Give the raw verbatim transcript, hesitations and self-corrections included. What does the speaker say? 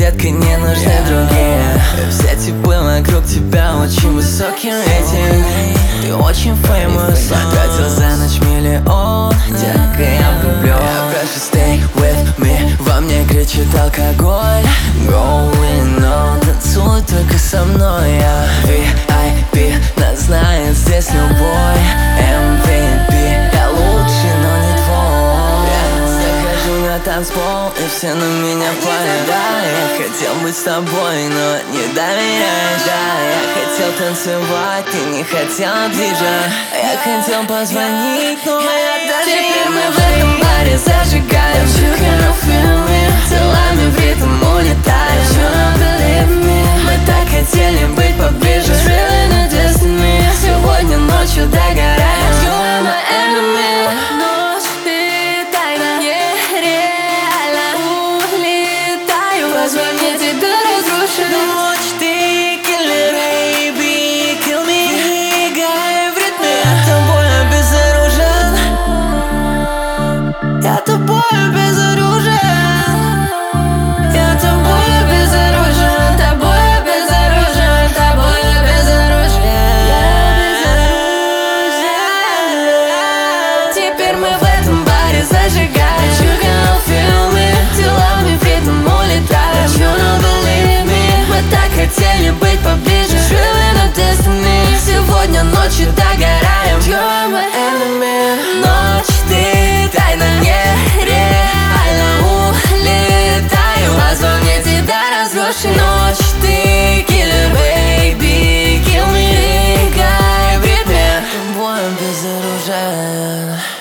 детка, не нужны другие. Все типы вокруг тебя, очень высокий рейтинг. Ты очень famous, потратил за ночь миллион. Детка, я влюблен. Я прошу stay with me, во мне кричит алкоголь. Going on, танцуй только со мной. Я ви ай пи, нас знает здесь любой. эм ви пи, я лучший, но не твой. Я захожу на танцпол, и все на меня палят. Да, я хотел быть с тобой, но не доверяешь. Да, я хотел танцевать, ты не хотел движа. Я хотел позвонить, но я даже Теперь мы в этом баре зажигаем. You cannot feel me, телами в ритм улетаем. You don't believe me, мы так хотели быть поближе. It's really not destiny, сегодня ночью догораем. You are my enemy. Ночь, ты тайна, нереально. Улетаю, позвони, тебя разрушит. Ночь, ты killer, baby, kill me. Двигай в ритме, я тобой обезоружен. Я тобой обезоружен. Я тобой обезоружен, тобой обезоружен, тобой обезоружен. Теперь мы в этом баре зажигаем. You cannot feel me, телами в ритм улетаем. You don't believe me, мы так хотели быть поближе. It's really not destiny, сегодня ночью догораем. You are my enemy. Ночь, ты Тайна нереально. Улетаю, позвони, тебя разрушит. Ночь, ты killer, baby, kill me. Двигай в ритме, тобой обезоружен.